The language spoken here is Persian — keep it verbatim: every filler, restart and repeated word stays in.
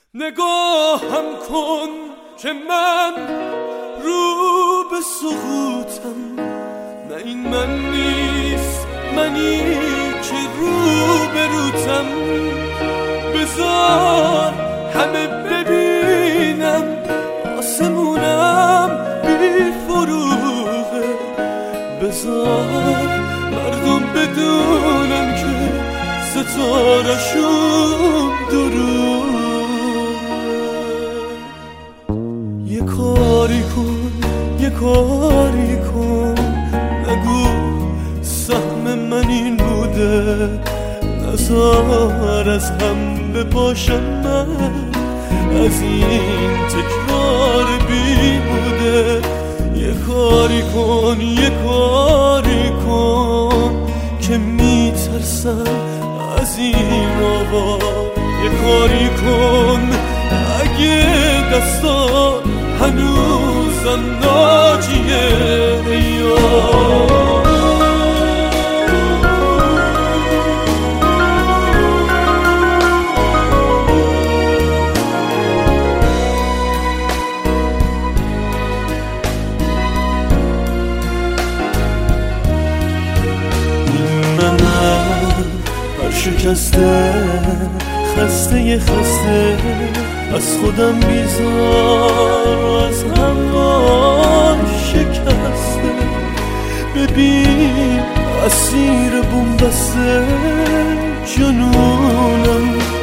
نگاهم کن که من رو به سقوطم، نه این من نیست منی که رو به روتم. بذار همه ببینم آسمونم بی فروغه، بذار مردم بدونم که ستاره‌شون دروغه. یه کاری کن یه کاری کن، نگو سهم من این بوده، نزار از هم بپاشم من از این تکرار بیهوده. یه کاری کن یه کاری کن که میترسم از این آوا. یه کاری کن اگه دستا هنوزم ناجیه یا شکسته خسته خسته از خودم بیزار، از همان شکسته. ببین اسیر بوم بسته جنونم،